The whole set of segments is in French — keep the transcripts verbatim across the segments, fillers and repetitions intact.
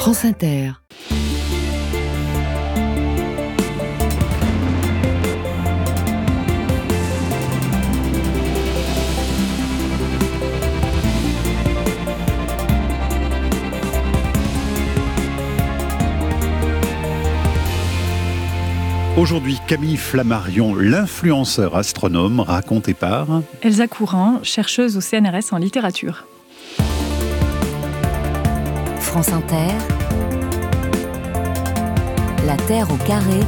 France Inter. Aujourd'hui, Camille Flammarion, l'influenceur astronome, raconté par Elsa Courant, chercheuse au C N R S en littérature. France Inter. La Terre au carré.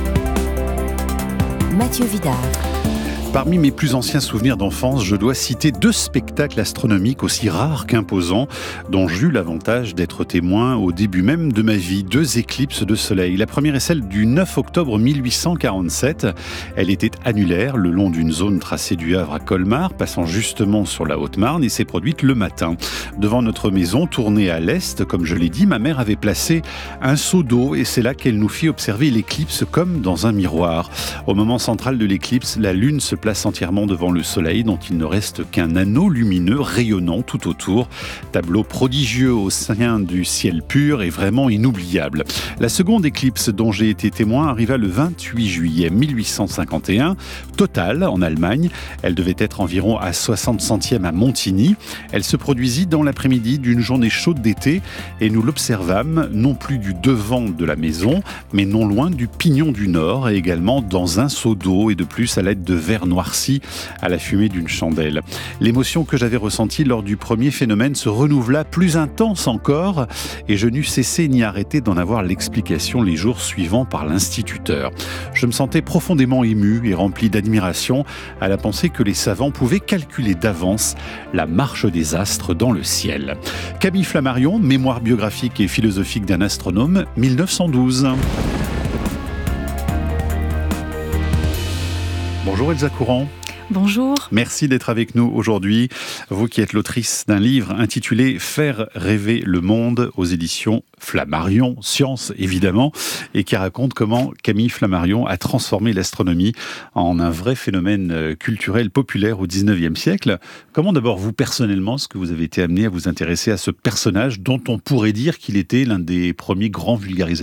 Mathieu Vidard. Parmi mes plus anciens souvenirs d'enfance, je dois citer deux spectacles astronomiques aussi rares qu'imposants, dont j'eus l'avantage d'être témoin au début même de ma vie. Deux éclipses de soleil. La première est celle du neuf octobre mille huit cent quarante-sept. Elle était annulaire, le long d'une zone tracée du Havre à Colmar, passant justement sur la Haute-Marne, et s'est produite le matin. Devant notre maison, tournée à l'est, comme je l'ai dit, ma mère avait placé un seau d'eau, et c'est là qu'elle nous fit observer l'éclipse comme dans un miroir. Au moment central de l'éclipse, la lune se place entièrement devant le soleil, dont il ne reste qu'un anneau lumineux rayonnant tout autour. Tableau prodigieux au sein du ciel pur et vraiment inoubliable. La seconde éclipse dont j'ai été témoin arriva le vingt-huit juillet mille huit cent cinquante et un, totale en Allemagne. Elle devait être environ à soixante centièmes à Montigny. Elle se produisit dans l'après-midi d'une journée chaude d'été et nous l'observâmes non plus du devant de la maison, mais non loin du pignon du Nord et également dans un seau d'eau et de plus à l'aide de verre noirci à la fumée d'une chandelle. L'émotion que j'avais ressentie lors du premier phénomène se renouvela plus intense encore et je n'eus cessé ni arrêté d'en avoir l'explication les jours suivants par l'instituteur. Je me sentais profondément ému et rempli d'admiration à la pensée que les savants pouvaient calculer d'avance la marche des astres dans le ciel. Camille Flammarion, mémoire biographique et philosophique d'un astronome, mille neuf cent douze. Bonjour Elsa Courant. Bonjour. Merci d'être avec nous aujourd'hui. Vous qui êtes l'autrice d'un livre intitulé « Faire rêver le monde » aux éditions Flammarion, science évidemment, et qui raconte comment Camille Flammarion a transformé l'astronomie en un vrai phénomène culturel populaire au dix-neuvième siècle. Comment d'abord vous personnellement, est-ce que vous avez été amené à vous intéresser à ce personnage dont on pourrait dire qu'il était l'un des premiers grands vulgarisateurs ?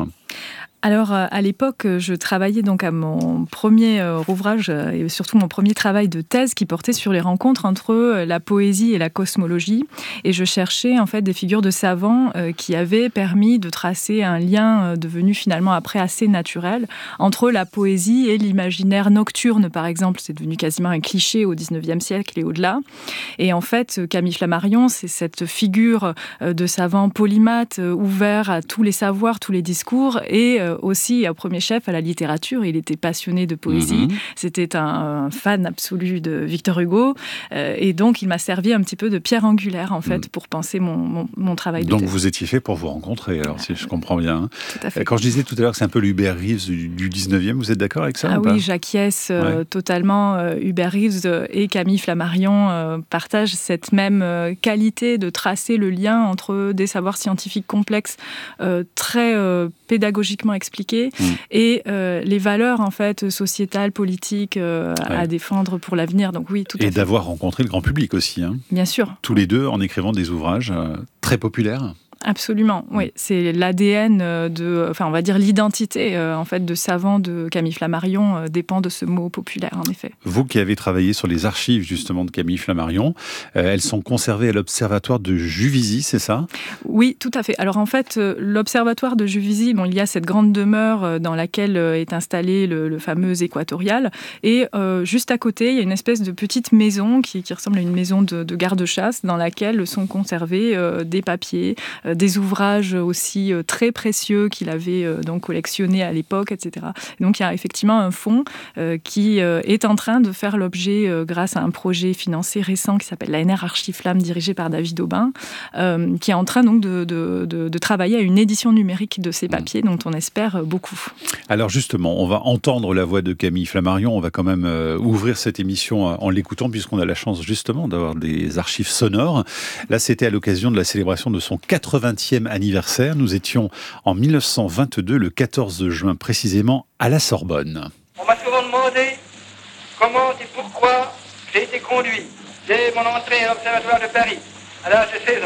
Alors, à l'époque, je travaillais donc à mon premier euh, ouvrage et surtout mon premier travail de thèse qui portait sur les rencontres entre la poésie et la cosmologie. Et je cherchais en fait des figures de savants euh, qui avaient permis de tracer un lien euh, devenu finalement après assez naturel entre la poésie et l'imaginaire nocturne, par exemple. C'est devenu quasiment un cliché au dix-neuvième siècle et au-delà. Et en fait, Camille Flammarion, c'est cette figure euh, de savant polymathe, euh, ouvert à tous les savoirs, tous les discours et euh, aussi au premier chef à la littérature. Il était passionné de poésie. Mmh. C'était un, un fan absolu de Victor Hugo. Euh, et donc, il m'a servi un petit peu de pierre angulaire, en fait, mmh. pour penser mon, mon, mon travail de donc, thèse. vous étiez fait pour vous rencontrer, alors, si je comprends bien. Tout à fait. Quand je disais tout à l'heure que c'est un peu l'Hubert Reeves du, du dix-neuvième, vous êtes d'accord avec ça? Ah ou oui, pas j'acquiesce euh, ouais. totalement. Euh, Hubert Reeves et Camille Flammarion euh, partagent cette même euh, qualité de tracer le lien entre des savoirs scientifiques complexes, euh, très euh, pédagogiquement expliqués, mmh. et euh, les valeurs en fait sociétales, politiques euh, ouais. à défendre pour l'avenir. Donc oui, tout à et fait. d'avoir rencontré le grand public aussi. Hein. Bien sûr. Tous les deux en écrivant des ouvrages euh, très populaires. Absolument, oui. C'est l'A D N de, enfin, on va dire l'identité euh, en fait de savant de Camille Flammarion euh, dépend de ce mot populaire, en effet. Vous qui avez travaillé sur les archives justement de Camille Flammarion, euh, elles sont conservées à l'observatoire de Juvisy, c'est ça? Oui, tout à fait. Alors en fait, euh, l'observatoire de Juvisy, bon, il y a cette grande demeure euh, dans laquelle euh, est installé le, le fameux équatorial, et euh, juste à côté, il y a une espèce de petite maison qui, qui ressemble à une maison de, de garde-chasse dans laquelle sont conservés euh, des papiers, euh, des ouvrages aussi euh, très précieux qu'il avait euh, donc collectionnés à l'époque, et cetera. Et donc il y a effectivement un fonds euh, qui euh, est en train de faire l'objet, euh, grâce à un projet financé récent qui s'appelle l'A N R Archiflamme, dirigé par David Aubin, euh, qui est en train donc de, de, de, de travailler à une édition numérique de ces papiers, dont on espère beaucoup. Alors justement, on va entendre la voix de Camille Flammarion, on va quand même euh, ouvrir cette émission en l'écoutant, puisqu'on a la chance justement d'avoir des archives sonores. Là, c'était à l'occasion de la célébration de son quatre-vingtième anniversaire. Nous étions en mille neuf cent vingt-deux, le quatorze juin précisément, à la Sorbonne. On m'a souvent demandé comment et pourquoi j'ai été conduit dès mon entrée à l'Observatoire de Paris, à l'âge de seize ans.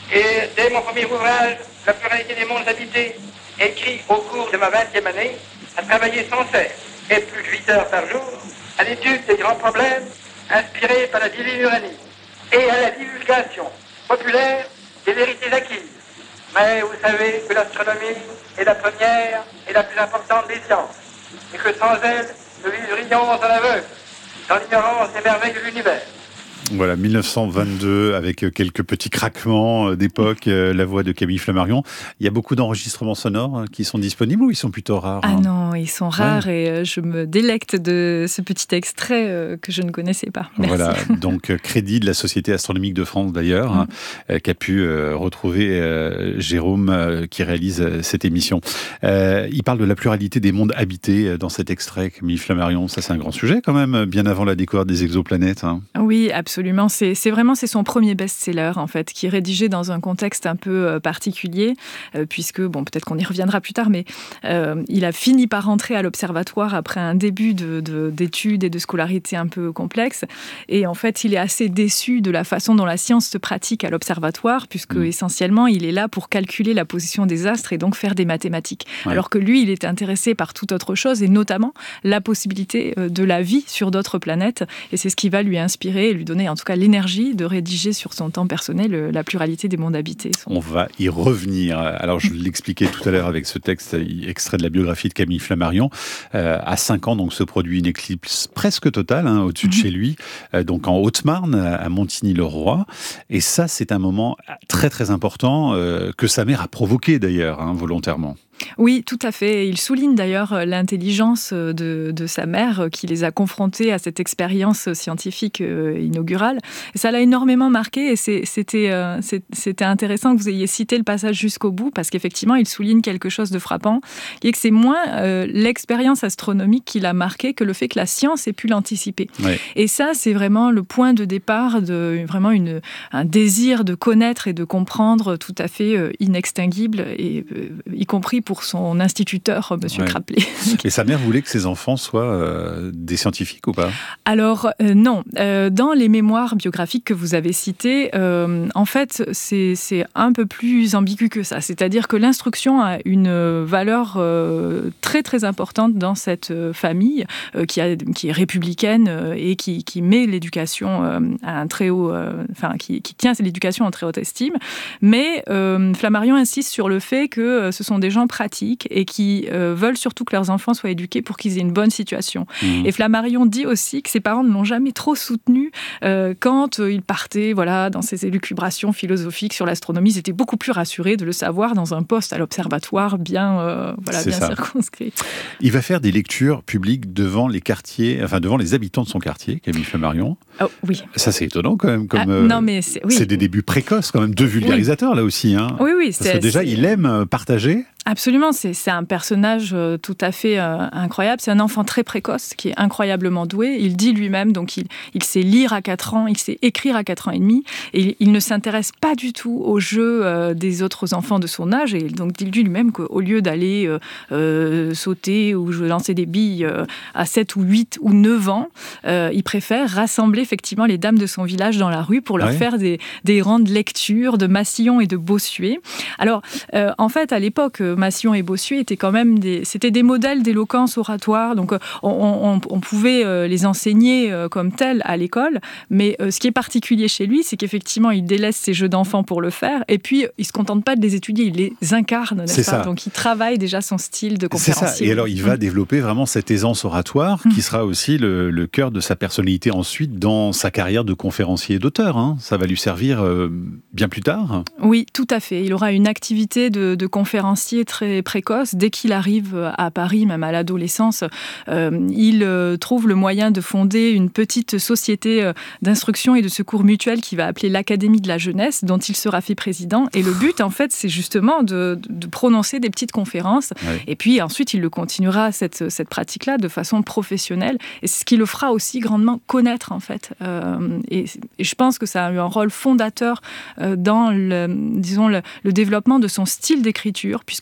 Et dès mon premier ouvrage, La pluralité des mondes habités, écrit au cours de ma vingtième année, à travailler sans cesse, et plus de huit heures par jour, à l'étude des grands problèmes inspirés par la divine Uranie, et à la divulgation populaire des vérités acquises. Mais vous savez que l'astronomie est la première et la plus importante des sciences, et que sans elle, nous vivrions en aveugle, dans l'ignorance des merveilles de l'univers. Voilà, dix-neuf cent vingt-deux, avec quelques petits craquements d'époque, la voix de Camille Flammarion. Il y a beaucoup d'enregistrements sonores qui sont disponibles ou ils sont plutôt rares? Ah non, ils sont rares ouais. Et je me délecte de ce petit extrait que je ne connaissais pas. Merci. Voilà, donc crédit de la Société astronomique de France d'ailleurs, mmh. euh, qui a pu euh, retrouver euh, Jérôme euh, qui réalise euh, cette émission. Euh, il parle de la pluralité des mondes habités dans cet extrait, Camille Flammarion. Ça, c'est un grand sujet quand même, bien avant la découverte des exoplanètes. Hein. Oui, absolument. Absolument, c'est, c'est vraiment c'est son premier best-seller en fait, qui est rédigé dans un contexte un peu euh, particulier, euh, puisque bon peut-être qu'on y reviendra plus tard, mais euh, il a fini par rentrer à l'observatoire après un début de, de, d'études et de scolarité un peu complexe, et en fait il est assez déçu de la façon dont la science se pratique à l'observatoire, puisque mmh. essentiellement il est là pour calculer la position des astres et donc faire des mathématiques, ouais. alors que lui il est intéressé par toute autre chose et notamment la possibilité de la vie sur d'autres planètes, et c'est ce qui va lui inspirer et lui donner en tout cas l'énergie de rédiger sur son temps personnel la pluralité des mondes habités. On va y revenir. Alors je l'expliquais tout à l'heure avec ce texte extrait de la biographie de Camille Flammarion. Euh, à cinq ans, donc, se produit une éclipse presque totale hein, au-dessus de chez lui, euh, donc en Haute-Marne, à Montigny-le-Roi. Et ça, c'est un moment très très important euh, que sa mère a provoqué d'ailleurs, hein, volontairement. Oui, tout à fait. Il souligne d'ailleurs l'intelligence de, de sa mère qui les a confrontés à cette expérience scientifique inaugurale. Et ça l'a énormément marqué et c'est, c'était, euh, c'est, c'était intéressant que vous ayez cité le passage jusqu'au bout parce qu'effectivement, il souligne quelque chose de frappant, qui est que c'est moins euh, l'expérience astronomique qui l'a marqué que le fait que la science ait pu l'anticiper. Ouais. Et ça, c'est vraiment le point de départ de vraiment une, un désir de connaître et de comprendre tout à fait euh, inextinguible, et, euh, y compris pour pour son instituteur, monsieur ouais. Kraplé. Et sa mère voulait que ses enfants soient euh, des scientifiques ou pas? Alors, euh, non. Euh, dans les mémoires biographiques que vous avez citées, euh, en fait, c'est, c'est un peu plus ambigu que ça. C'est-à-dire que l'instruction a une valeur euh, très, très importante dans cette famille euh, qui, a, qui est républicaine euh, et qui, qui met l'éducation euh, à un très haut... Euh, enfin, qui, qui tient l'éducation en très haute estime. Mais euh, Flammarion insiste sur le fait que euh, ce sont des gens pratiques et qui euh, veulent surtout que leurs enfants soient éduqués pour qu'ils aient une bonne situation. Mmh. Et Flammarion dit aussi que ses parents ne l'ont jamais trop soutenu euh, quand euh, il partait voilà, dans ses élucubrations philosophiques sur l'astronomie. Ils étaient beaucoup plus rassurés de le savoir dans un poste à l'observatoire bien, euh, voilà, bien circonscrit. Il va faire des lectures publiques devant les quartiers, enfin devant les habitants de son quartier, Camille Flammarion. Oh, oui. Ça, c'est étonnant quand même. Comme, ah, euh, non, mais c'est, oui. c'est des débuts précoces quand même, de vulgarisateurs oui. là aussi. Hein. Oui, oui. Parce c'est, que déjà, c'est... il aime partager. Absolument, c'est, c'est un personnage euh, tout à fait euh, incroyable. C'est un enfant très précoce qui est incroyablement doué. Il dit lui-même, donc il, il sait lire à quatre ans, il sait écrire à quatre ans et demi, et il, il ne s'intéresse pas du tout aux jeux euh, des autres enfants de son âge. Et donc il dit lui-même qu'au lieu d'aller euh, euh, sauter ou lancer des billes euh, à sept ou huit ou neuf ans, euh, il préfère rassembler effectivement les dames de son village dans la rue pour leur ouais. faire des, des rangs de lecture de Massillon et de Bossuet. Alors, euh, en fait, à l'époque, Massillon et Bossuet étaient quand même des, c'était des modèles d'éloquence oratoire, donc on, on, on pouvait les enseigner comme tels à l'école, mais ce qui est particulier chez lui, c'est qu'effectivement il délaisse ses jeux d'enfant pour le faire, et puis il se contente pas de les étudier, il les incarne, n'est-ce c'est pas ça. Donc il travaille déjà son style de conférencier. C'est ça, et alors il va mmh. développer vraiment cette aisance oratoire, mmh. qui sera aussi le, le cœur de sa personnalité ensuite dans sa carrière de conférencier et d'auteur, hein. Ça va lui servir euh, bien plus tard. Oui, tout à fait, il aura une activité de, de conférencier très précoce. Dès qu'il arrive à Paris, même à l'adolescence, euh, il euh, trouve le moyen de fonder une petite société euh, d'instruction et de secours mutuel qu'il va appeler l'Académie de la jeunesse, dont il sera fait président. Et le but, en fait, c'est justement de, de prononcer des petites conférences. Ouais. Et puis ensuite, il le continuera, cette, cette pratique-là, de façon professionnelle. Et c'est ce qui le fera aussi grandement connaître, en fait. Euh, et, et je pense que ça a eu un rôle fondateur euh, dans le, disons, le, le développement de son style d'écriture, puisque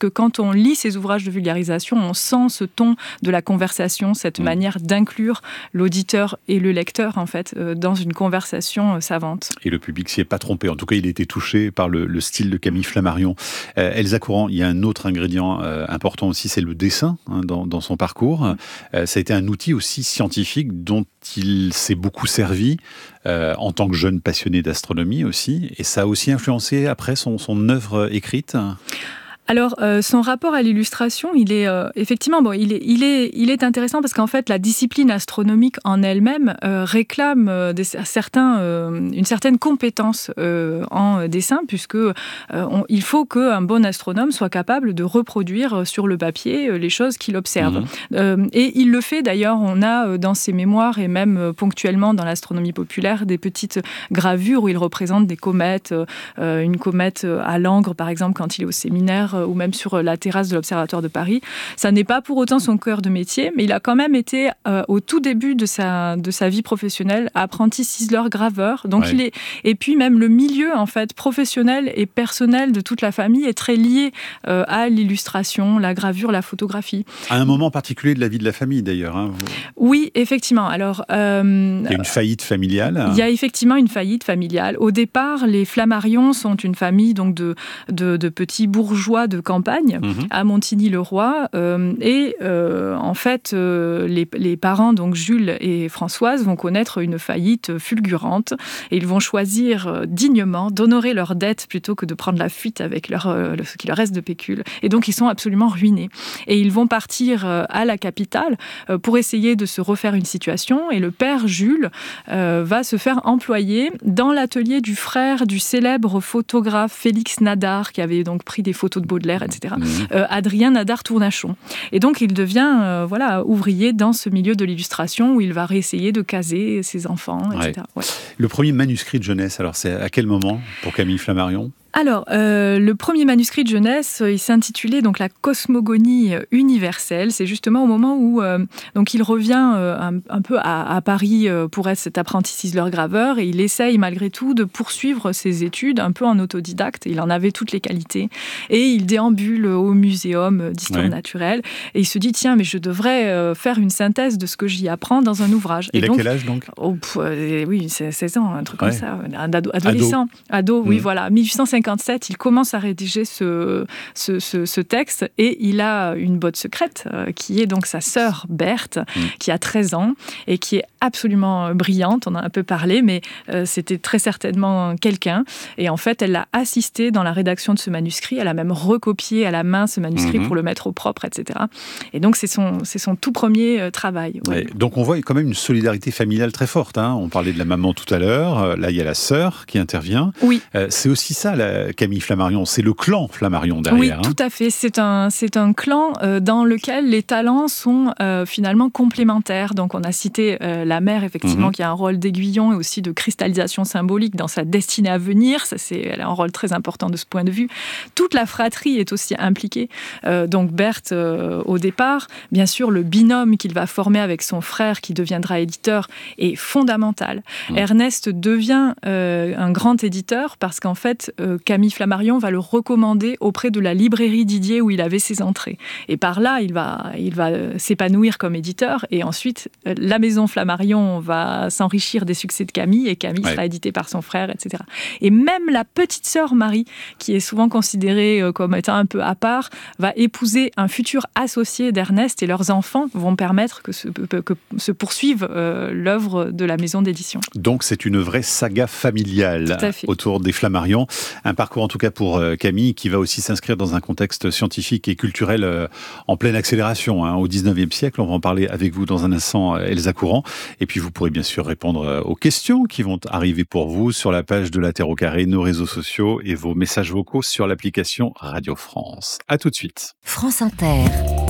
quand on lit ces ouvrages de vulgarisation, on sent ce ton de la conversation, cette mmh. manière d'inclure l'auditeur et le lecteur, en fait, euh, dans une conversation euh, savante. Et le public s'y est pas trompé. En tout cas, il a été touché par le, le style de Camille Flammarion. Euh, Elsa Courant, il y a un autre ingrédient euh, important aussi, c'est le dessin hein, dans, dans son parcours. Euh, ça a été un outil aussi scientifique dont il s'est beaucoup servi euh, en tant que jeune passionné d'astronomie aussi. Et ça a aussi influencé après son, son œuvre écrite. Alors, euh, son rapport à l'illustration, il est euh, effectivement, bon, il est, il est, il est intéressant parce qu'en fait, la discipline astronomique en elle-même euh, réclame euh, des, certains, euh, une certaine compétence euh, en dessin, puisque euh, on, il faut qu'un bon astronome soit capable de reproduire sur le papier euh, les choses qu'il observe. Mmh. Euh, et il le fait d'ailleurs. On a euh, dans ses mémoires et même euh, ponctuellement dans l'astronomie populaire des petites gravures où il représente des comètes, euh, une comète à Langres par exemple quand il est au séminaire, ou même sur la terrasse de l'Observatoire de Paris. Ça n'est pas pour autant son cœur de métier, mais il a quand même été, euh, au tout début de sa, de sa vie professionnelle, apprenti ciseleur-graveur. Donc ouais. il est, et puis même le milieu en fait, professionnel et personnel de toute la famille est très lié euh, à l'illustration, la gravure, la photographie. À un moment particulier de la vie de la famille d'ailleurs. Hein, vous... Oui, effectivement. Alors, euh, il y a une faillite familiale. Il y a effectivement une faillite familiale. Au départ, les Flammarion sont une famille donc, de, de, de petits bourgeois de campagne mmh. à Montigny-le-Roi euh, et euh, en fait euh, les, les parents donc Jules et Françoise vont connaître une faillite fulgurante et ils vont choisir dignement d'honorer leurs dettes plutôt que de prendre la fuite avec leur, euh, ce qui leur reste de pécule et donc ils sont absolument ruinés et ils vont partir euh, à la capitale euh, pour essayer de se refaire une situation et le père Jules euh, va se faire employer dans l'atelier du frère du célèbre photographe Félix Nadar qui avait donc pris des photos de Baudelaire, et cetera. Mmh. Euh, Adrien Nadar-Tournachon. Et donc, il devient euh, voilà, ouvrier dans ce milieu de l'illustration où il va réessayer de caser ses enfants, et cetera. Ouais. Ouais. Le premier manuscrit de jeunesse, alors c'est à quel moment pour Camille Flammarion ? Alors, euh, le premier manuscrit de jeunesse, il s'intitulait donc La cosmogonie universelle. C'est justement au moment où euh, donc il revient euh, un, un peu à, à Paris euh, pour être cet apprenti ciseleur-graveur et il essaye malgré tout de poursuivre ses études un peu en autodidacte. Il en avait toutes les qualités et il déambule au muséum d'histoire ouais. naturelle et il se dit tiens mais je devrais euh, faire une synthèse de ce que j'y apprends dans un ouvrage. Il et a donc, quel âge donc oh, pff, euh, Oui, c'est seize ans, un truc ouais. comme ça, un ado, adolescent, ado, ado mmh. oui voilà, mille huit cent cinquante-sept, il commence à rédiger ce, ce, ce, ce texte et il a une botte secrète euh, qui est donc sa sœur Berthe, mmh. qui a treize ans et qui est absolument brillante. On en a un peu parlé, mais euh, c'était très certainement quelqu'un. Et en fait, elle l'a assisté dans la rédaction de ce manuscrit. Elle a même recopié à la main ce manuscrit mmh. pour le mettre au propre, et cetera. Et donc, c'est son, c'est son tout premier euh, travail. Ouais. Ouais, donc, on voit quand même une solidarité familiale très forte. Hein. On parlait de la maman tout à l'heure. Là, il y a la sœur qui intervient. Oui. Euh, c'est aussi ça, la Camille Flammarion. C'est le clan Flammarion derrière. Oui, hein. tout à fait. C'est un, c'est un clan euh, dans lequel les talents sont euh, finalement complémentaires. Donc, on a cité euh, la mère, effectivement, mmh. qui a un rôle d'aiguillon et aussi de cristallisation symbolique dans sa destinée à venir. Ça, c'est, elle a un rôle très important de ce point de vue. Toute la fratrie est aussi impliquée. Euh, donc, Berthe, euh, au départ, bien sûr, le binôme qu'il va former avec son frère, qui deviendra éditeur, est fondamental. Mmh. Ernest devient euh, un grand éditeur parce qu'en fait, euh, Camille Flammarion va le recommander auprès de la librairie Didier où il avait ses entrées. Et par là, il va, il va s'épanouir comme éditeur. Et ensuite, la maison Flammarion va s'enrichir des succès de Camille et Camille ouais. sera édité par son frère, et cetera. Et même la petite sœur Marie, qui est souvent considérée comme étant un peu à part, va épouser un futur associé d'Ernest et leurs enfants vont permettre que se, que se poursuive euh, l'œuvre de la maison d'édition. Donc c'est une vraie saga familiale autour des Flammarion. Un parcours en tout cas pour euh, Camille qui va aussi s'inscrire dans un contexte scientifique et culturel euh, en pleine accélération hein, au dix-neuvième siècle. On va en parler avec vous dans un instant, Elsa Courant. Et puis vous pourrez bien sûr répondre aux questions qui vont arriver pour vous sur la page de La Terre au carré, nos réseaux sociaux et vos messages vocaux sur l'application Radio France. À tout de suite. France Inter.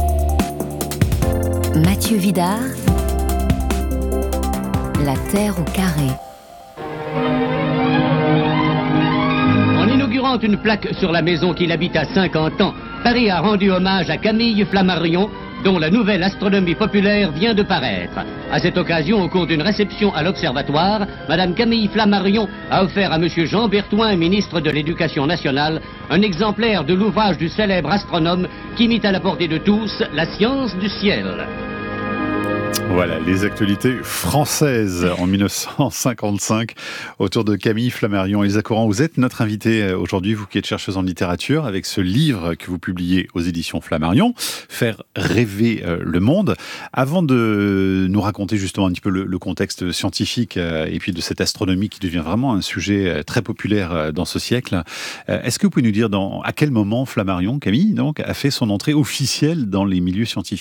Mathieu Vidard. La Terre au carré. En inaugurant une plaque sur la maison qu'il habite à cinquante ans, Paris a rendu hommage à Camille Flammarion, dont la nouvelle astronomie populaire vient de paraître. À cette occasion, au cours d'une réception à l'Observatoire, Madame Camille Flammarion a offert à Monsieur Jean Berthoin, ministre de l'Éducation nationale, un exemplaire de l'ouvrage du célèbre astronome qui mit à la portée de tous la science du ciel. Voilà, les actualités françaises en mille neuf cent cinquante-cinq autour de Camille Flammarion. Elsa Coran, vous êtes notre invitée aujourd'hui, vous qui êtes chercheuse en littérature, avec ce livre que vous publiez aux éditions Flammarion, Faire rêver le monde. Avant de nous raconter justement un petit peu le, le contexte scientifique et puis de cette astronomie qui devient vraiment un sujet très populaire dans ce siècle, est-ce que vous pouvez nous dire dans, à quel moment Flammarion, Camille, donc, a fait son entrée officielle dans les milieux scientifiques ?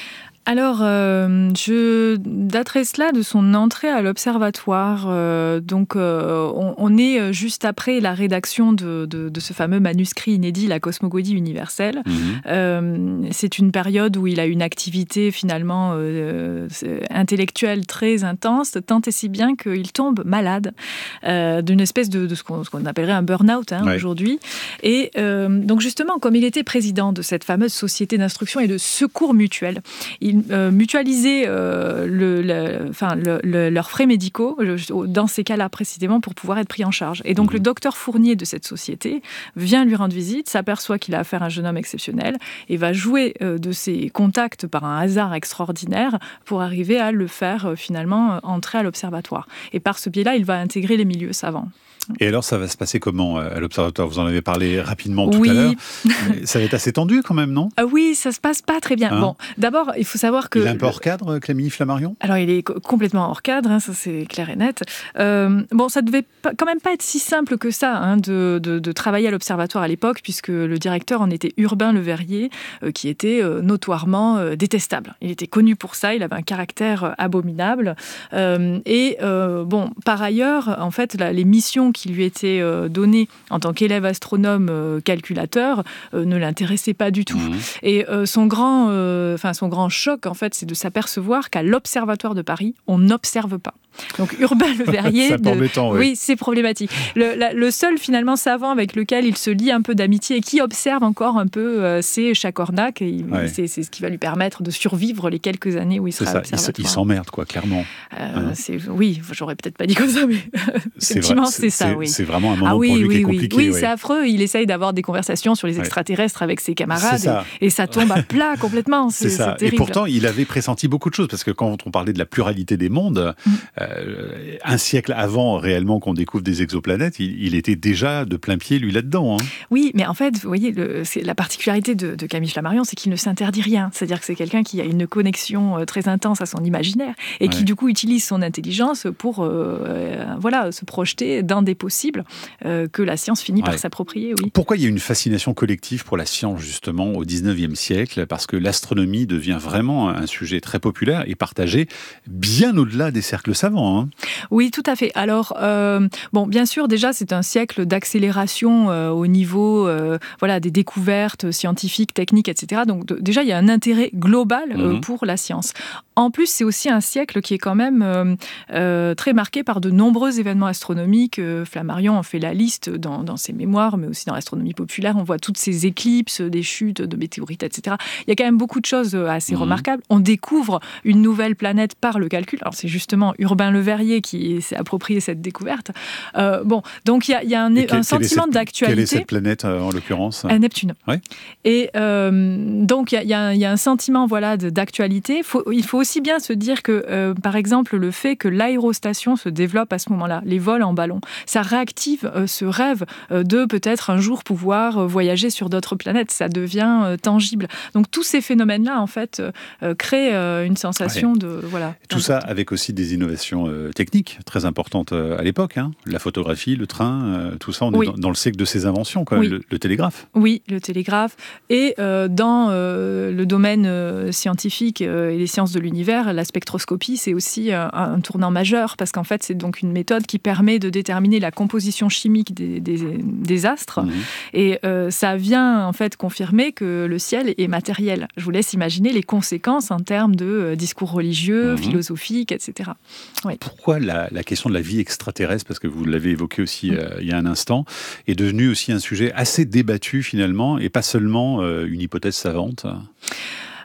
Alors, euh, je daterai cela de son entrée à l'Observatoire. Euh, donc, euh, on, on est juste après la rédaction de, de, de ce fameux manuscrit inédit, La Cosmogonie universelle. Mmh. Euh, c'est une période où il a une activité finalement euh, intellectuelle très intense, tant et si bien qu'il tombe malade euh, d'une espèce de, de ce, qu'on, ce qu'on appellerait un burn-out hein, ouais. aujourd'hui. Et euh, donc, justement, comme il était président de cette fameuse société d'instruction et de secours mutuel, il Euh, mutualiser euh, le, le, enfin, le, le, leurs frais médicaux dans ces cas-là précisément pour pouvoir être pris en charge. Et donc mmh. le docteur Fournier de cette société vient lui rendre visite, s'aperçoit qu'il a affaire à un jeune homme exceptionnel et va jouer euh, de ses contacts par un hasard extraordinaire pour arriver à le faire euh, finalement euh, entrer à l'Observatoire. Et par ce biais-là, il va intégrer les milieux savants. Et alors, ça va se passer comment à l'Observatoire ? Vous en avez parlé rapidement tout oui. à l'heure. Ça va être assez tendu quand même, non ? Ah oui, ça se passe pas très bien. Hein ? Bon, d'abord, il faut savoir que... Il est un peu hors cadre, Camille Flammarion ? Alors, il est complètement hors cadre, hein, ça c'est clair et net. Euh, bon, ça devait pas, quand même pas être si simple que ça hein, de, de, de travailler à l'Observatoire à l'époque, puisque le directeur en était Urbain Le Verrier, euh, qui était euh, notoirement euh, détestable. Il était connu pour ça, il avait un caractère euh, abominable. Euh, et euh, bon, par ailleurs, en fait, la, les missions qui lui étaient euh, données en tant qu'élève astronome euh, calculateur euh, ne l'intéressaient pas du tout. Mmh. Et euh, son grand, euh, enfin son grand choc, en fait, c'est de s'apercevoir qu'à l'Observatoire de Paris, on n'observe pas. Donc Urbain Le Verrier, c'est de... embêtant, oui. oui, c'est problématique. Le, la, le seul finalement savant avec lequel il se lie un peu d'amitié et qui observe encore un peu, euh, c'est Chacornac. Et il, ouais. c'est, c'est ce qui va lui permettre de survivre les quelques années où il sera à l'Observatoire. Il s'emmerde, quoi, clairement. Euh, hein. c'est, oui, j'aurais peut-être pas dit comme ça, mais c'est effectivement, vrai, c'est, c'est ça. C'est, oui. c'est vraiment un moment ah, oui, pour lui oui, qui est oui. compliqué. Oui, ouais. c'est affreux. Il essaye d'avoir des conversations sur les extraterrestres ouais. avec ses camarades ça. Et, et ça tombe à plat complètement. C'est, c'est ça. C'est et pourtant, il avait pressenti beaucoup de choses parce que quand on parlait de la pluralité des mondes, mm. euh, un siècle avant réellement qu'on découvre des exoplanètes, il, il était déjà de plein pied lui là-dedans. Hein. Oui, mais en fait, vous voyez, le, c'est la particularité de, de Camille Flammarion, c'est qu'il ne s'interdit rien. C'est-à-dire que c'est quelqu'un qui a une connexion très intense à son imaginaire et ouais. qui du coup utilise son intelligence pour euh, euh, voilà, se projeter dans des possibles euh, que la science finit ouais. par s'approprier. Oui. Pourquoi il y a une fascination collective pour la science justement au dix-neuvième siècle ? Parce que l'astronomie devient vraiment un sujet très populaire et partagé bien au-delà des cercles savants. Hein. Oui, tout à fait. Alors, euh, bon, bien sûr, déjà, c'est un siècle d'accélération euh, au niveau euh, voilà, des découvertes scientifiques, techniques, et cetera. Donc, de, déjà, il y a un intérêt global euh, mmh. pour la science. En plus, c'est aussi un siècle qui est quand même euh, euh, très marqué par de nombreux événements astronomiques. Euh, Flammarion en fait la liste dans, dans ses mémoires, mais aussi dans l'astronomie populaire. On voit toutes ces éclipses, des chutes de météorites, et cetera. Il y a quand même beaucoup de choses assez mmh. remarquables. On découvre une nouvelle planète par le calcul. Alors, c'est justement Urbain Le Verrier qui s'est approprié cette découverte. Euh, bon, donc il y a, y a un, quel, un sentiment cette, d'actualité. Quelle est cette planète euh, en l'occurrence ? euh, Neptune. Ouais. Et euh, donc il y, y, y a un sentiment voilà de, d'actualité. Faut, il faut aussi bien se dire que, euh, par exemple, le fait que l'aérostation se développe à ce moment-là, les vols en ballon, ça réactive euh, ce rêve euh, de peut-être un jour pouvoir euh, voyager sur d'autres planètes. Ça devient euh, tangible. Donc tous ces phénomènes-là, en fait, euh, créent euh, une sensation ouais. de voilà. Tout ça avec aussi des innovations euh, techniques très importantes euh, à l'époque. Hein. La photographie, le train, euh, tout ça, on oui. est dans, dans le siècle de ces inventions, quoi. Oui. Le, le télégraphe. Oui, le télégraphe. Et euh, dans euh, le domaine euh, scientifique euh, et les sciences de l'univers, la spectroscopie, c'est aussi euh, un tournant majeur parce qu'en fait, c'est donc une méthode qui permet de déterminer la composition chimique des, des, des astres. Mmh. Et euh, ça vient en fait confirmer que le ciel est matériel. Je vous laisse imaginer les conséquences en termes de euh, discours religieux, mmh. philosophiques, et cetera. Oui. Pourquoi la, la question de la vie extraterrestre, parce que vous l'avez évoqué aussi mmh. euh, il y a un instant, est devenue aussi un sujet assez débattu finalement, et pas seulement euh, une hypothèse savante ?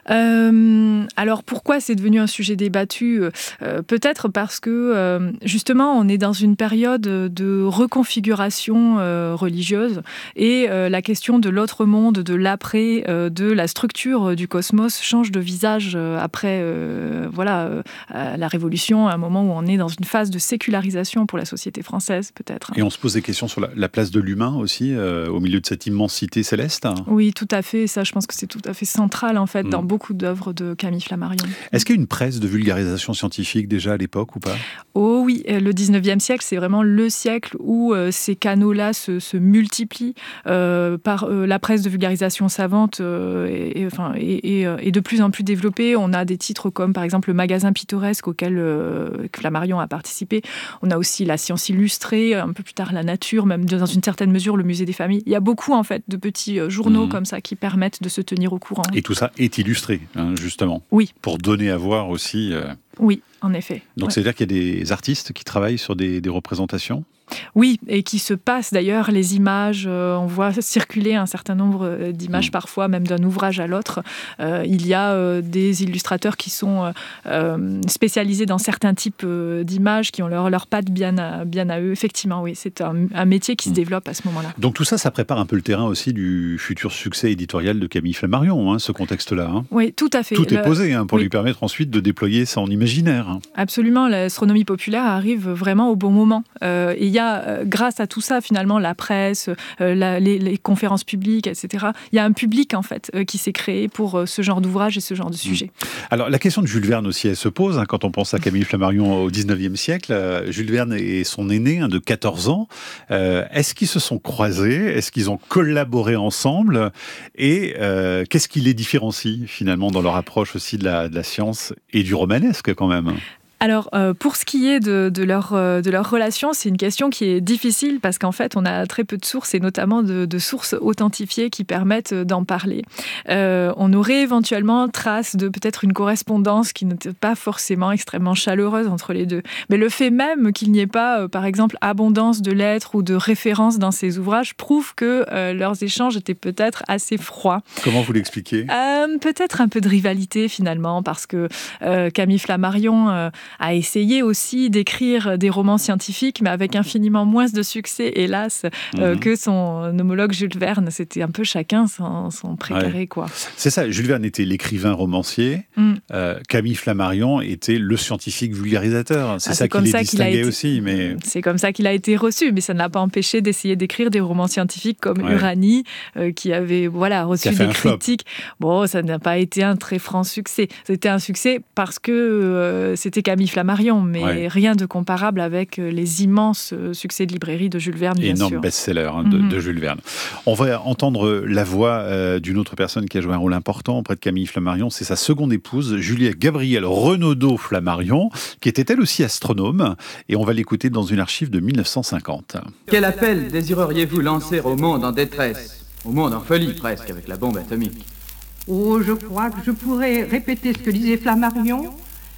Euh, alors pourquoi c'est devenu un sujet débattu ? euh, Peut-être parce que euh, justement on est dans une période de reconfiguration euh, religieuse et euh, la question de l'autre monde, de l'après, euh, de la structure du cosmos change de visage euh, après euh, voilà, euh, la Révolution, à un moment où on est dans une phase de sécularisation pour la société française peut-être. Et on se pose des questions sur la, la place de l'humain aussi, euh, au milieu de cette immensité céleste. Oui, tout à fait. Ça, je pense que c'est tout à fait central en fait mmh. dans beaucoup d'œuvres de Camille Flammarion. Est-ce qu'il y a une presse de vulgarisation scientifique déjà à l'époque ou pas ? Oh oui, le dix-neuvième siècle, c'est vraiment le siècle où euh, ces canaux-là se, se multiplient euh, par euh, la presse de vulgarisation savante euh, et, et, enfin, et, et, et de plus en plus développée. On a des titres comme par exemple le Magasin pittoresque auquel euh, Flammarion a participé. On a aussi la Science illustrée, un peu plus tard la Nature, même dans une certaine mesure le Musée des familles. Il y a beaucoup en fait de petits euh, journaux mmh. comme ça qui permettent de se tenir au courant. Et tout ça est illustré, hein, justement. Oui. Pour donner à voir aussi. Euh... Oui, en effet. Donc ouais. c'est-à-dire qu'il y a des artistes qui travaillent sur des, des représentations ? Oui, et qui se passent d'ailleurs les images. Euh, on voit circuler un certain nombre d'images mmh. parfois, même d'un ouvrage à l'autre. Euh, il y a euh, des illustrateurs qui sont euh, spécialisés dans certains types euh, d'images, qui ont leur, leur patte bien à, bien à eux. Effectivement, oui, c'est un, un métier qui mmh. se développe à ce moment-là. Donc tout ça, ça prépare un peu le terrain aussi du futur succès éditorial de Camille Flammarion, hein, ce contexte-là. Hein. Oui, tout à fait. Tout le... est posé hein, pour oui. lui permettre ensuite de déployer son imaginaire. Hein. Absolument, l'astronomie populaire arrive vraiment au bon moment. Euh, et il y a, euh, grâce à tout ça, finalement, la presse, euh, la, les, les conférences publiques, et cetera, il y a un public, en fait, euh, qui s'est créé pour euh, ce genre d'ouvrage et ce genre de sujet. Mmh. Alors, la question de Jules Verne aussi, elle se pose, hein, quand on pense à Camille Flammarion au dix-neuvième siècle. Euh, Jules Verne et son aîné, hein, de quatorze ans. Euh, est-ce qu'ils se sont croisés ? Est-ce qu'ils ont collaboré ensemble ? Et euh, qu'est-ce qui les différencie, finalement, dans leur approche aussi de la, de la science et du romanesque, quand même ? Alors, euh, pour ce qui est de, de, leur, euh, de leur relation, c'est une question qui est difficile parce qu'en fait, on a très peu de sources et notamment de, de sources authentifiées qui permettent d'en parler. Euh, on aurait éventuellement trace de peut-être une correspondance qui n'était pas forcément extrêmement chaleureuse entre les deux. Mais le fait même qu'il n'y ait pas, euh, par exemple, abondance de lettres ou de références dans ces ouvrages prouve que euh, leurs échanges étaient peut-être assez froids. Comment vous l'expliquez ? euh, Peut-être un peu de rivalité finalement parce que euh, Camille Flammarion euh, a essayé aussi d'écrire des romans scientifiques, mais avec infiniment moins de succès, hélas, euh, mmh. que son homologue Jules Verne. C'était un peu chacun son, son précaré, ouais. quoi. C'est ça, Jules Verne était l'écrivain romancier, mmh. euh, Camille Flammarion était le scientifique vulgarisateur. C'est ah, ça c'est qui les ça distinguait été... aussi. Mais... C'est comme ça qu'il a été reçu, mais ça ne l'a pas empêché d'essayer d'écrire des romans scientifiques comme ouais. Uranie, euh, qui avait voilà, reçu des critiques. Bon, ça n'a pas été un très franc succès. C'était un succès parce que euh, c'était Camille Flammarion, mais ouais. rien de comparable avec les immenses succès de librairie de Jules Verne, bien Énorme sûr. best-seller hein, de, mm-hmm. de Jules Verne. On va entendre la voix euh, d'une autre personne qui a joué un rôle important auprès de Camille Flammarion. C'est sa seconde épouse, Julia Gabrielle Renaudot Flammarion, qui était elle aussi astronome. Et on va l'écouter dans une archive de mille neuf cent cinquante. Quel appel désireriez-vous lancer au monde en détresse, au monde en folie presque, avec la bombe atomique ? Oh, je crois que je pourrais répéter ce que disait Flammarion.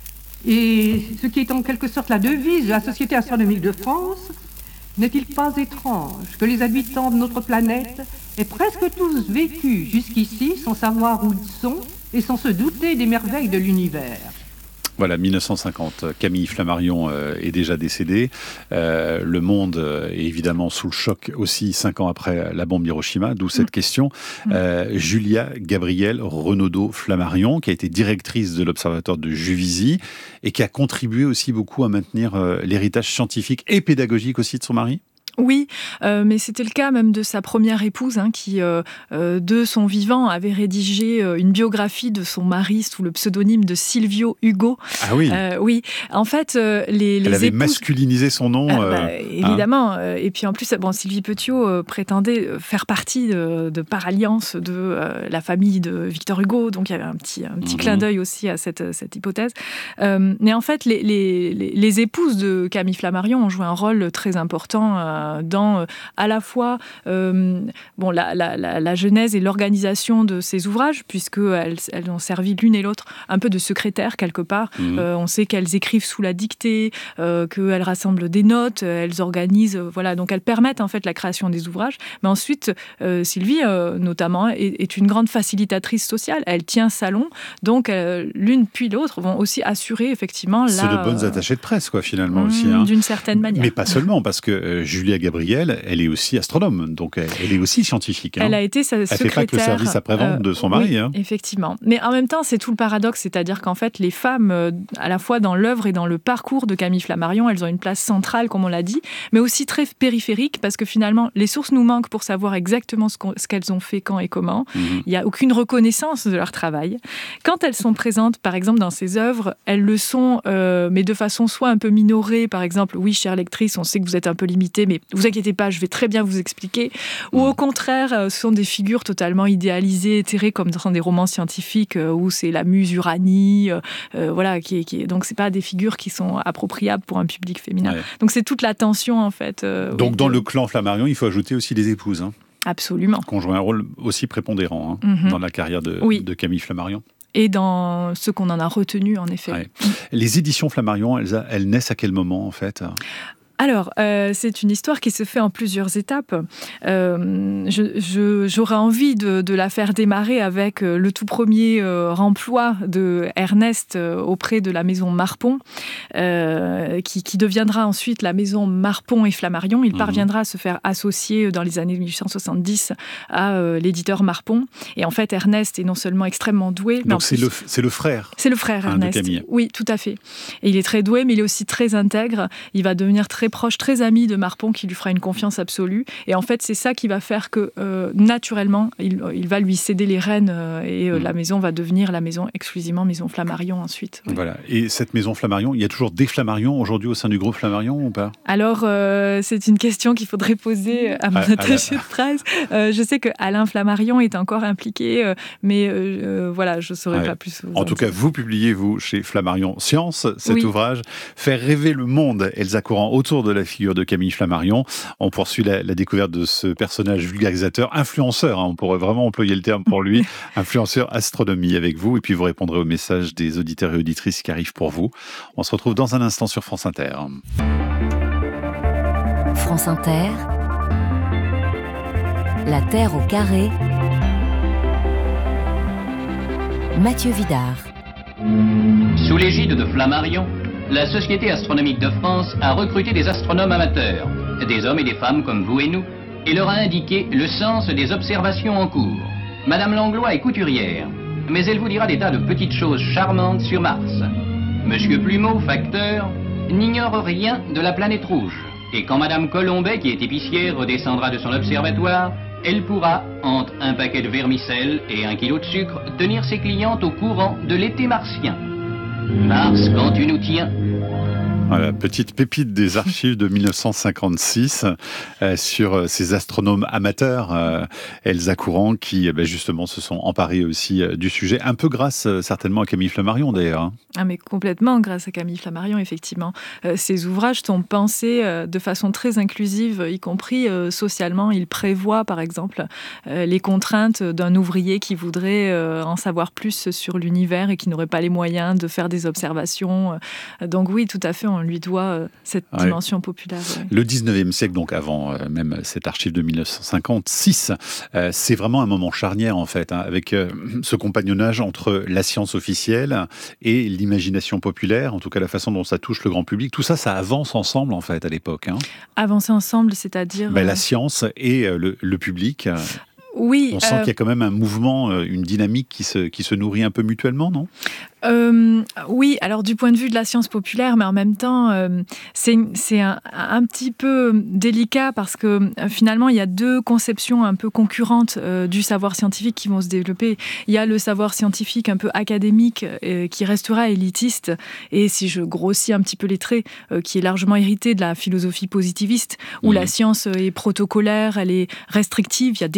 Et ce qui est en quelque sorte la devise de la Société astronomique de France, n'est-il pas étrange que les habitants de notre planète aient presque tous vécu jusqu'ici sans savoir où ils sont et sans se douter des merveilles de l'univers ? Voilà, mille neuf cent cinquante. Camille Flammarion euh, est déjà décédée. Euh, le monde euh, est évidemment sous le choc aussi cinq ans après la bombe d'Hiroshima, d'où cette mmh. question. Euh, Julia Gabrielle Renaudot Flammarion, qui a été directrice de l'Observatoire de Juvisy et qui a contribué aussi beaucoup à maintenir euh, l'héritage scientifique et pédagogique aussi de son mari. Oui, euh, mais c'était le cas même de sa première épouse, hein, qui, euh, euh, de son vivant, avait rédigé euh, une biographie de son mari sous le pseudonyme de Silvio Hugo. Ah oui. Euh, oui, en fait, euh, les, les Elle avait épouses... masculinisé son nom. Euh, bah, euh, évidemment. Hein. Et puis en plus, bon, Sylvie Petiot euh, prétendait faire partie de, de par alliance de euh, la famille de Victor Hugo, donc il y avait un petit, un petit mmh. clin d'œil aussi à cette, cette hypothèse. Euh, mais en fait, les, les, les épouses de Camille Flammarion ont joué un rôle très important. Euh, euh, dans euh, à la fois euh, bon, la, la, la, la genèse et l'organisation de ces ouvrages, puisqu'elles elles ont servi l'une et l'autre un peu de secrétaire quelque part. Mmh. Euh, on sait qu'elles écrivent sous la dictée, euh, qu'elles rassemblent des notes, elles organisent, euh, voilà, donc elles permettent en fait la création des ouvrages. Mais ensuite, euh, Sylvie, euh, notamment, est, est une grande facilitatrice sociale. Elle tient salon, donc euh, l'une puis l'autre vont aussi assurer effectivement la... C'est de bonnes euh, attachées de presse, quoi, finalement, mmh, aussi. Hein. D'une certaine manière. Mais pas seulement, parce que euh, Julia Gabriel, elle est aussi astronome, donc elle, elle est aussi scientifique. Hein. Elle a été sa elle secrétaire. Elle fait pas que le service après-vente euh, de son mari. Oui, hein. Effectivement. Mais en même temps, c'est tout le paradoxe, c'est-à-dire qu'en fait, les femmes, euh, à la fois dans l'œuvre et dans le parcours de Camille Flammarion, elles ont une place centrale, comme on l'a dit, mais aussi très périphérique, parce que finalement, les sources nous manquent pour savoir exactement ce, ce qu'elles ont fait, quand et comment. Mmh. Il n'y a aucune reconnaissance de leur travail. Quand elles sont présentes, par exemple, dans ces œuvres, elles le sont, euh, mais de façon soit un peu minorée, par exemple, oui, chère lectrice, on sait que vous êtes un peu limitée, mais vous inquiétez pas, je vais très bien vous expliquer. Ou au contraire, euh, ce sont des figures totalement idéalisées, éthérées, comme dans des romans scientifiques euh, où c'est la muse Uranie, euh, euh, voilà, qui est, qui est... donc c'est pas des figures qui sont appropriables pour un public féminin. Ouais. Donc c'est toute la tension en fait. Euh, donc oui, dans de... le clan Flammarion, il faut ajouter aussi des épouses. Hein. Absolument. Qui ont joué un rôle aussi prépondérant hein, mm-hmm. dans la carrière de, oui. de Camille Flammarion. Et dans ce qu'on en a retenu, en effet. Ouais. Les éditions Flammarion, elles, elles naissent à quel moment, en fait ? Alors, euh, c'est une histoire qui se fait en plusieurs étapes. Euh, je, je, j'aurais envie de, de la faire démarrer avec euh, le tout premier euh, remploi de Ernest euh, auprès de la maison Marpon, euh, qui, qui deviendra ensuite la maison Marpon et Flammarion. Il mmh. parviendra à se faire associer dans les années mille huit cent soixante-dix à euh, l'éditeur Marpon. Et en fait, Ernest est non seulement extrêmement doué... Donc c'est, plus, le, c'est le frère C'est le frère, hein, Ernest. De Camille. Oui, tout à fait. Et il est très doué, mais il est aussi très intègre. Il va devenir très proche, très ami de Marpon, qui lui fera une confiance absolue. Et en fait, c'est ça qui va faire que, euh, naturellement, il, il va lui céder les rênes euh, et euh, mmh. la maison va devenir la maison exclusivement maison Flammarion ensuite. Oui. Voilà. Et cette maison Flammarion, il y a toujours des Flammarion aujourd'hui au sein du groupe Flammarion ou pas ? Alors, euh, c'est une question qu'il faudrait poser à mon ah, attaché ah, de presse. Euh, je sais que Alain Flammarion est encore impliqué, euh, mais euh, voilà, je ne saurais ouais. pas plus. En tout cas, vous publiez, vous, chez Flammarion Science, cet oui. ouvrage, Faire rêver le monde, Elsa Courant, autour de la figure de Camille Flammarion. On poursuit la, la découverte de ce personnage vulgarisateur, influenceur, hein, on pourrait vraiment employer le terme pour lui, influenceur astronomie avec vous, et puis vous répondrez aux messages des auditeurs et auditrices qui arrivent pour vous. On se retrouve dans un instant sur France Inter. France Inter, la Terre au carré, Mathieu Vidard. Sous l'égide de Flammarion, la Société astronomique de France a recruté des astronomes amateurs, des hommes et des femmes comme vous et nous, et leur a indiqué le sens des observations en cours. Madame Langlois est couturière, mais elle vous dira des tas de petites choses charmantes sur Mars. Monsieur Plumeau, facteur, n'ignore rien de la planète rouge. Et quand Madame Colombet, qui est épicière, redescendra de son observatoire, elle pourra, entre un paquet de vermicelles et un kilo de sucre, tenir ses clientes au courant de l'été martien. Mars, quand tu nous tiens. Voilà, petite pépite des archives de mille neuf cent cinquante-six euh, sur ces astronomes amateurs, euh, Elsa Courant, qui bah, justement se sont emparés aussi euh, du sujet, un peu grâce euh, certainement à Camille Flammarion d'ailleurs. Hein. Ah mais complètement grâce à Camille Flammarion, effectivement. Euh, ces ouvrages sont pensés euh, de façon très inclusive, y compris euh, socialement. Ils prévoient par exemple euh, les contraintes d'un ouvrier qui voudrait euh, en savoir plus sur l'univers et qui n'aurait pas les moyens de faire des observations. Donc oui, tout à fait, on lui doit euh, cette ouais. dimension populaire. Ouais. Le dix-neuvième siècle, donc avant euh, même cette archive de mille neuf cent cinquante-six, euh, c'est vraiment un moment charnière en fait, hein, avec euh, ce compagnonnage entre la science officielle et l'imagination populaire, en tout cas la façon dont ça touche le grand public. Tout ça, ça avance ensemble en fait à l'époque. Hein. Avancer ensemble, c'est-à-dire ben, euh... La science et euh, le, le public. Euh... Oui, on sent euh... qu'il y a quand même un mouvement, une dynamique qui se, qui se nourrit un peu mutuellement, non ? Euh, oui, alors du point de vue de la science populaire, mais en même temps, euh, c'est, c'est un, un petit peu délicat parce que euh, finalement, il y a deux conceptions un peu concurrentes euh, du savoir scientifique qui vont se développer. Il y a le savoir scientifique un peu académique euh, qui restera élitiste et, si je grossis un petit peu les traits, euh, qui est largement hérité de la philosophie positiviste où mmh. la science est protocolaire, elle est restrictive, il y a des choses qui sont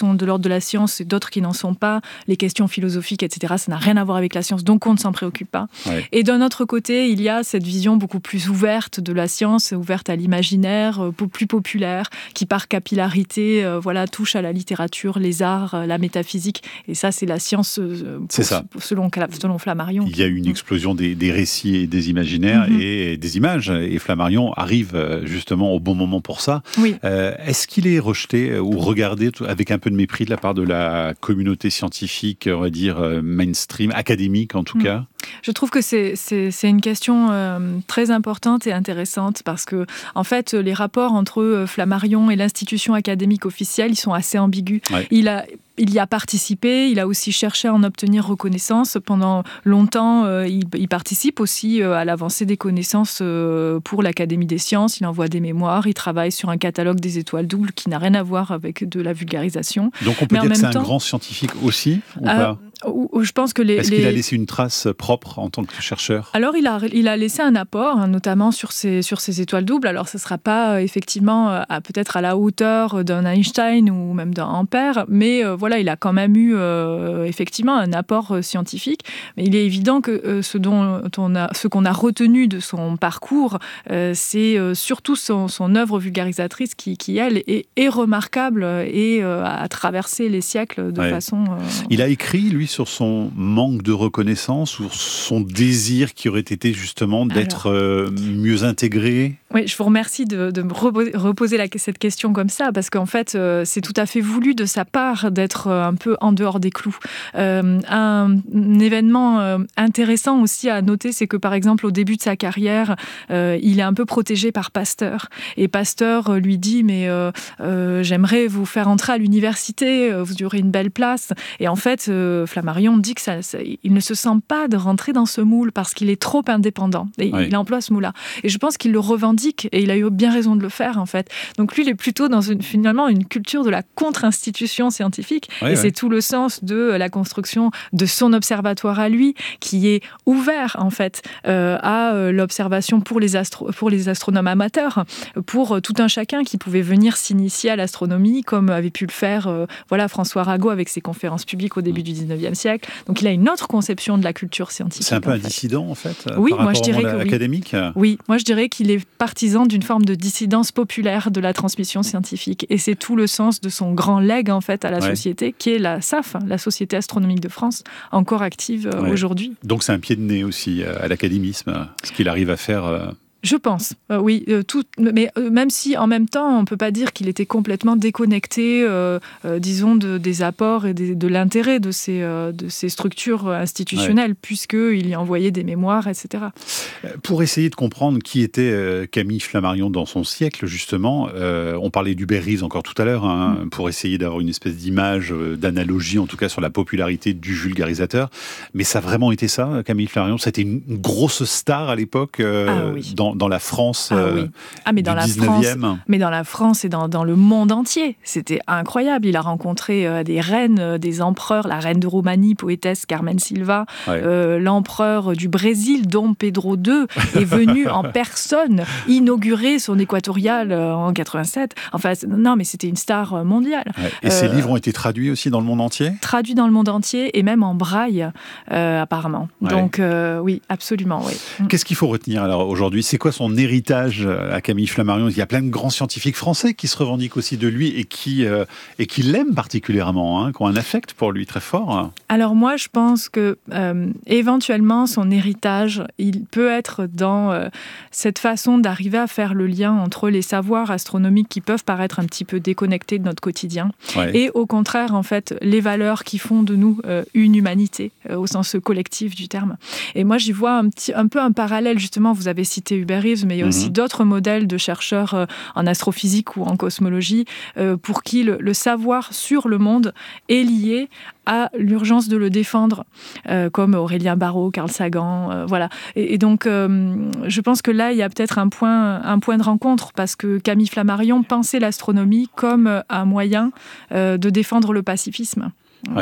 sont de l'ordre de la science et d'autres qui n'en sont pas. Les questions philosophiques, et cetera, ça n'a rien à voir avec la science, donc on ne s'en préoccupe pas. Ouais. Et d'un autre côté, il y a cette vision beaucoup plus ouverte de la science, ouverte à l'imaginaire, euh, plus populaire, qui par capillarité euh, voilà, touche à la littérature, les arts, euh, la métaphysique. Et ça, c'est la science euh, pour, c'est ça. Selon, selon Flammarion. Il y a eu une explosion des, des récits et des imaginaires mm-hmm. et des images. Et Flammarion arrive justement au bon moment pour ça. Oui. Euh, est-ce qu'il est rejeté ou regardé avec un peu de mépris de la part de la communauté scientifique, on va dire mainstream, académique en tout mmh. cas? Je trouve que c'est, c'est, c'est une question euh, très importante et intéressante parce que, en fait, les rapports entre Flammarion et l'institution académique officielle, ils sont assez ambigus. Ouais. Il a... Il y a participé, il a aussi cherché à en obtenir reconnaissance. Pendant longtemps, euh, il, il participe aussi euh, à l'avancée des connaissances euh, pour l'Académie des sciences. Il envoie des mémoires, il travaille sur un catalogue des étoiles doubles qui n'a rien à voir avec de la vulgarisation. Donc on peut Mais dire que c'est temps, un grand scientifique aussi ou euh, pas Où, où je pense que les, Est-ce les... qu'il a laissé une trace propre en tant que chercheur? Alors, il a, il a laissé un apport, hein, notamment sur ces, sur ces étoiles doubles. Alors, ce ne sera pas euh, effectivement à, peut-être à la hauteur d'un Einstein ou même d'un Ampère, mais euh, voilà, il a quand même eu euh, effectivement un apport euh, scientifique. Mais il est évident que euh, ce, dont on a, ce qu'on a retenu de son parcours, euh, c'est euh, surtout son, son œuvre vulgarisatrice qui, qui elle, est, est remarquable et euh, a traversé les siècles de ouais. façon... Euh... Il a écrit, lui, sur son manque de reconnaissance ou son désir qui aurait été justement d'être Alors, euh, mieux intégré? Oui, je vous remercie de, de me reposer la, cette question comme ça, parce qu'en fait, euh, c'est tout à fait voulu de sa part d'être un peu en dehors des clous. Euh, un, un événement euh, intéressant aussi à noter, c'est que par exemple, au début de sa carrière, euh, il est un peu protégé par Pasteur. Et Pasteur euh, lui dit, mais euh, euh, j'aimerais vous faire entrer à l'université, euh, vous aurez une belle place. Et en fait, euh, Flammarion dit que ça, ça, il ne se sent pas de rentrer dans ce moule parce qu'il est trop indépendant. Et oui. il emploie ce moule-là. Et je pense qu'il le revendique et il a eu bien raison de le faire, en fait. Donc lui, il est plutôt dans une, finalement une culture de la contre-institution scientifique. Oui, et oui. c'est tout le sens de la construction de son observatoire à lui, qui est ouvert, en fait, euh, à l'observation pour les, astro- pour les astronomes amateurs, pour tout un chacun qui pouvait venir s'initier à l'astronomie, comme avait pu le faire euh, voilà, François Arago avec ses conférences publiques au début du dix-neuvième siècle. Donc il a une autre conception de la culture scientifique. C'est un peu un fait. dissident, en fait, oui, par moi, je dirais à que académique. Oui. oui, moi je dirais qu'il est partisan d'une forme de dissidence populaire de la transmission scientifique. Et c'est tout le sens de son grand legs, en fait, à la ouais. société, qui est la S A F, la Société astronomique de France, encore active euh, ouais. aujourd'hui. Donc c'est un pied de nez aussi euh, à l'académisme, ce qu'il arrive à faire... Euh... Je pense, euh, oui. Euh, tout, mais euh, même si, en même temps, on ne peut pas dire qu'il était complètement déconnecté, euh, euh, disons, de, des apports et des, de l'intérêt de ces, euh, de ces structures institutionnelles, ouais. puisqu'il y envoyait des mémoires, et cetera. Pour essayer de comprendre qui était euh, Camille Flammarion dans son siècle, justement, euh, on parlait d'Hubert Reeves encore tout à l'heure, hein, mmh. pour essayer d'avoir une espèce d'image, euh, d'analogie, en tout cas, sur la popularité du vulgarisateur. Mais ça a vraiment été ça, Camille Flammarion? C'était une grosse star à l'époque, euh, ah, oui. dans dans la France ah, oui. ah, mais du dans la dix-neuvième. France, mais dans la France et dans, dans le monde entier. C'était incroyable. Il a rencontré euh, des reines, euh, des empereurs, la reine de Roumanie, poétesse Carmen Silva, ouais. euh, l'empereur du Brésil, Dom Pedro deux, est venu en personne inaugurer son équatorial euh, en quatre-vingt-sept. Enfin, non, mais c'était une star mondiale. Ouais. Et euh, ses livres ont été traduits aussi dans le monde entier? Traduits dans le monde entier et même en braille, euh, apparemment. Ouais. Donc, euh, oui, absolument, oui. Qu'est-ce qu'il faut retenir alors aujourd'hui? C'est quoi son héritage à Camille Flammarion? Il y a plein de grands scientifiques français qui se revendiquent aussi de lui et qui, euh, et qui l'aiment particulièrement, hein, qui ont un affect pour lui très fort. Alors moi, je pense que euh, éventuellement, son héritage, il peut être dans euh, cette façon d'arriver à faire le lien entre les savoirs astronomiques qui peuvent paraître un petit peu déconnectés de notre quotidien ouais. et au contraire, en fait, les valeurs qui font de nous euh, une humanité, euh, au sens collectif du terme. Et moi, j'y vois un, petit, un peu un parallèle, justement, vous avez cité Hubert Reeves, mais il y a aussi mmh. d'autres modèles de chercheurs euh, en astrophysique ou en cosmologie euh, pour qui le, le savoir sur le monde est lié à l'urgence de le défendre, euh, comme Aurélien Barraud, Carl Sagan, euh, voilà. Et, et donc, euh, je pense que là, il y a peut-être un point, un point de rencontre, parce que Camille Flammarion pensait l'astronomie comme un moyen euh, de défendre le pacifisme. Ouais.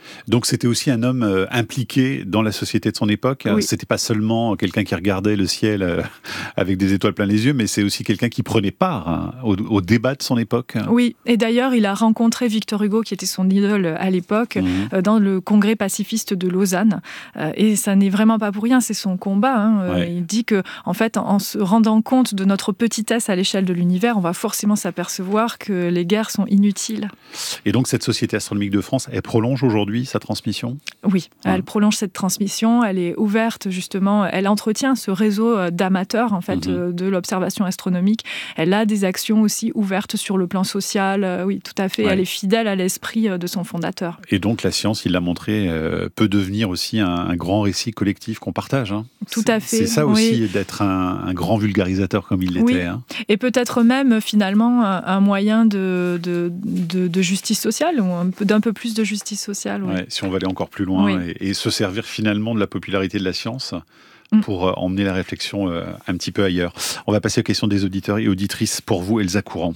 Donc c'était aussi un homme euh, impliqué dans la société de son époque. Oui. C'était pas seulement quelqu'un qui regardait le ciel euh, avec des étoiles plein les yeux, mais c'est aussi quelqu'un qui prenait part hein, au, au débat de son époque. Oui, et d'ailleurs, il a rencontré Victor Hugo, qui était son idole à l'époque, mmh. euh, dans le congrès pacifiste de Lausanne. Euh, et ça n'est vraiment pas pour rien, c'est son combat. Hein. Euh, ouais. Il dit que, en fait, en se rendant compte de notre petitesse à l'échelle de l'univers, on va forcément s'apercevoir que les guerres sont inutiles. Et donc, cette Société astronomique de France, elle prolonge aujourd'hui sa transmission ? Oui, ouais. Elle prolonge cette transmission. Elle est ouverte, justement. Elle entretient ce réseau d'amateurs, en fait, mmh. de l'observation astronomique. Elle a des actions aussi ouvertes sur le plan social. Euh, oui, tout à fait. Ouais. Elle est fidèle à l'esprit de son fondateur. Et donc, la science, il l'a montré, euh, peut devenir aussi un, un grand récit collectif qu'on partage. Hein. Tout à fait. C'est ça aussi, oui. d'être un, un grand vulgarisateur comme il l'était. Oui. Hein. Et peut-être même, finalement, un, un moyen de, de, de, de justice sociale, ou un peu, d'un peu plus de justice sociale. Oui. Ouais, si on va aller encore plus loin oui. et, et se servir finalement de la popularité de la science pour euh, emmener la réflexion euh, un petit peu ailleurs. On va passer aux questions des auditeurs et auditrices. Pour vous, Elsa Courant.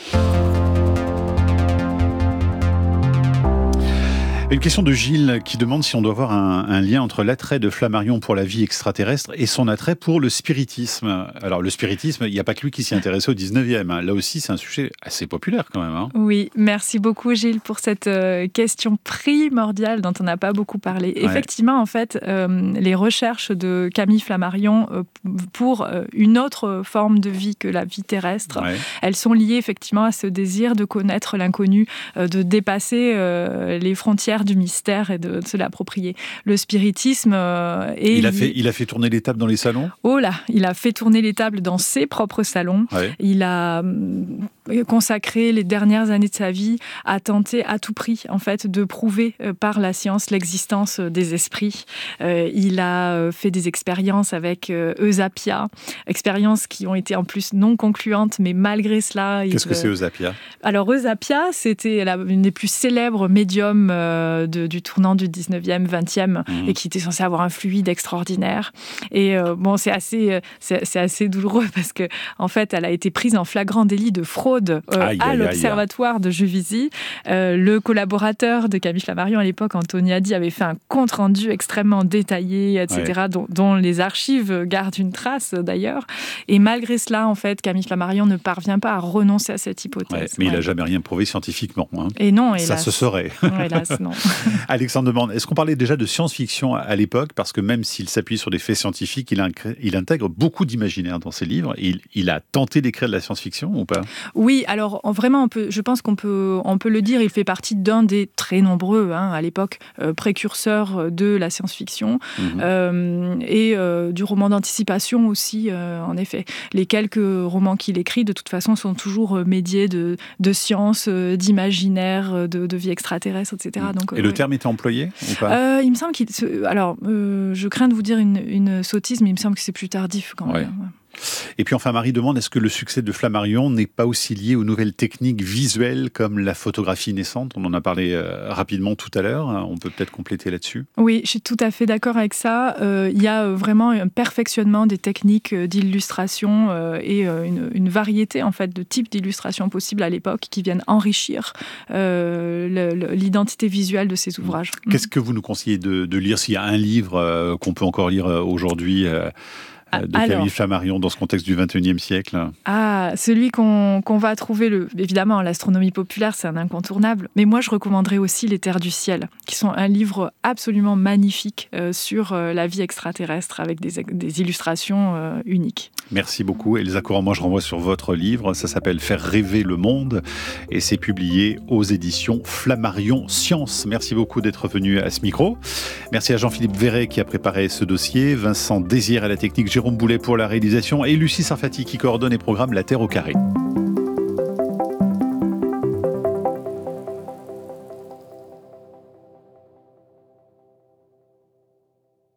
Une question de Gilles qui demande si on doit voir un, un lien entre l'attrait de Flammarion pour la vie extraterrestre et son attrait pour le spiritisme. Alors le spiritisme, il n'y a pas que lui qui s'y intéressait au dix-neuvième. Hein. Là aussi, c'est un sujet assez populaire quand même. Hein. Oui, merci beaucoup Gilles pour cette euh, question primordiale dont on n'a pas beaucoup parlé. Ouais. Effectivement, en fait, euh, les recherches de Camille Flammarion euh, pour euh, une autre forme de vie que la vie terrestre, ouais. elles sont liées effectivement à ce désir de connaître l'inconnu, euh, de dépasser euh, les frontières du mystère et de, de se l'approprier. Le spiritisme euh, est... Il a, fait, il a fait tourner les tables dans les salons ? Oh là, il a fait tourner les tables dans ses propres salons. Ouais. Il a euh, consacré les dernières années de sa vie à tenter à tout prix, en fait, de prouver euh, par la science l'existence des esprits. Euh, il a euh, fait des expériences avec euh, Eusapia, expériences qui ont été en plus non concluantes, mais malgré cela... Qu'est-ce il, que c'est Eusapia ? Alors Eusapia, c'était la, une des plus célèbres médiums euh, De, du tournant du dix-neuvième, vingtième, mmh. et qui était censé avoir un fluide extraordinaire. Et euh, bon, c'est assez, c'est, c'est assez douloureux parce que, en fait, elle a été prise en flagrant délit de fraude euh, aïe, à aïe, l'observatoire aïe. de Juvisy. Euh, le collaborateur de Camille Flammarion à l'époque, Anthony Haddy, avait fait un compte-rendu extrêmement détaillé, et cetera, ouais. dont, dont les archives gardent une trace d'ailleurs. Et malgré cela, en fait, Camille Flammarion ne parvient pas à renoncer à cette hypothèse. Ouais, mais ouais. il n'a jamais rien prouvé scientifiquement. Hein. Et non, hélas. Ça se saurait. Hélas, non. Alexandre demande, est-ce qu'on parlait déjà de science-fiction à l'époque ? Parce que même s'il s'appuie sur des faits scientifiques, il, incr- il intègre beaucoup d'imaginaire dans ses livres. Il, il a tenté d'écrire de la science-fiction ou pas ? Oui, alors vraiment, on peut, je pense qu'on peut, on peut le dire, il fait partie d'un des très nombreux, hein, à l'époque, euh, précurseurs de la science-fiction mmh. euh, et euh, du roman d'anticipation aussi, euh, en effet. Les quelques romans qu'il écrit, de toute façon, sont toujours médiés de, de science, d'imaginaire, de, de vie extraterrestre, et cetera. Mmh. Donc, et euh, le ouais. terme était employé ou pas ? euh, Il me semble qu'il... Alors, euh, je crains de vous dire une, une sottise, mais il me semble que c'est plus tardif quand même. Ouais. Ouais. Et puis enfin, Marie demande, est-ce que le succès de Flammarion n'est pas aussi lié aux nouvelles techniques visuelles comme la photographie naissante ? On en a parlé euh, rapidement tout à l'heure, on peut peut-être compléter là-dessus. Oui, je suis tout à fait d'accord avec ça. Euh, il y a vraiment un perfectionnement des techniques d'illustration euh, et euh, une, une variété en fait, de types d'illustrations possibles à l'époque qui viennent enrichir euh, le, le, l'identité visuelle de ces ouvrages. Qu'est-ce que vous nous conseillez de, de lire ? S'il y a un livre euh, qu'on peut encore lire aujourd'hui euh, de Camille Alors, Flammarion dans ce contexte du vingt et unième siècle ? Ah, celui qu'on, qu'on va trouver, le, évidemment, l'astronomie populaire, c'est un incontournable. Mais moi, je recommanderais aussi Les Terres du Ciel, qui sont un livre absolument magnifique euh, sur euh, la vie extraterrestre avec des, des illustrations euh, uniques. Merci beaucoup, Elsa Courant. Moi, je renvoie sur votre livre. Ça s'appelle « Faire rêver le monde » et c'est publié aux éditions Flammarion Science. Merci beaucoup d'être venu à ce micro. Merci à Jean-Philippe Verret qui a préparé ce dossier, Vincent Désir à la technique, Jérôme Boulet pour la réalisation et Lucie Sarfati qui coordonne et programme La Terre au carré.